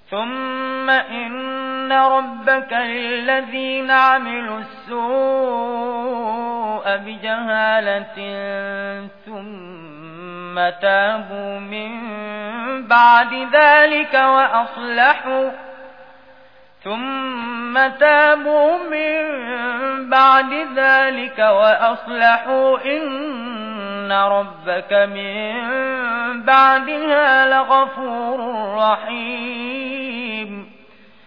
ثم إن ربك للذين عملوا السوء بجهالة ثم تابوا من بعد ذلك وأصلحوا إن ربك من بعدها لغفور رحيم.